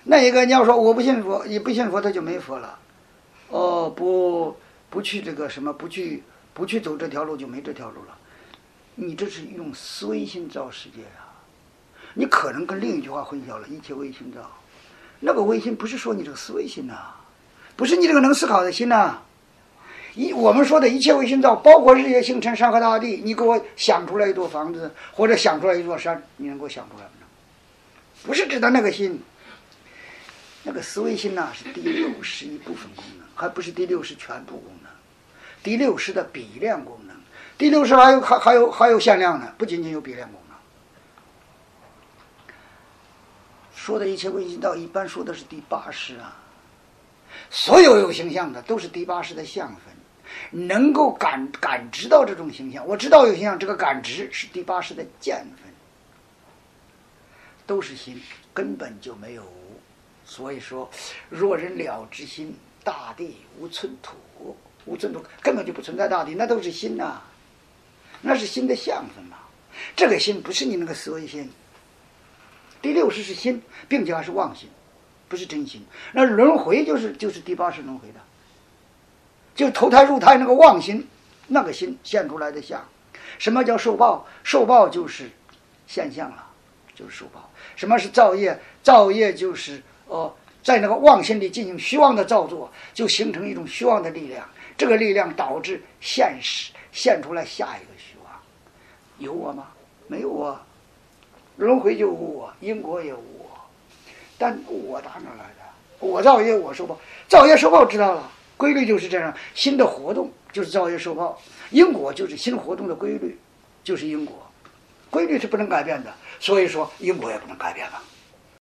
那一个你要说我不信佛，你不信佛他就没佛了。哦，不去这个什么，不去走这条路就没这条路了。你这是用思维心造世界啊！你可能跟另一句话混淆了，一切唯心造。那个唯心不是说你这个思维心呐、不是你这个能思考的心呐、我们说的一切唯心造，包括日月星辰山河大地。你给我想出来一座房子，或者想出来一座山，你能给我想出来吗？不是指的那个心。那个思维心呐、是第六识一部分功能，还不是第六识全部功能。第六识的比量功能，第六识还有限量呢，不仅仅有比量功能。说的一切唯心造，一般说的是第八识啊。所有形象的都是第八识的相分，能够感知到这种形象。我知道有形象，这个感知是第八识的见分，都是心，根本就没有无。所以说，若人了知心，大地无寸土，无寸土根本就不存在大地，那都是心呐、那是心的相分嘛。这个心不是你那个思维心。第六识是心，并且还是妄心，不是真心。那轮回就是第八识轮回的，就投胎入胎那个妄心，那个心现出来的相。什么叫受报？受报就是现象了，就是受报。什么是造业？造业就是在那个妄心里进行虚妄的造作，就形成一种虚妄的力量。这个力量导致现实现出来下一个虚妄。有我吗？没有啊。轮回就无我，因果也无我，但我打哪来的？我造业，我受报。造业受报知道了，规律就是这样。心的活动就是造业受报，因果就是心活动的规律，就是因果。规律是不能改变的，所以说因果也不能改变了。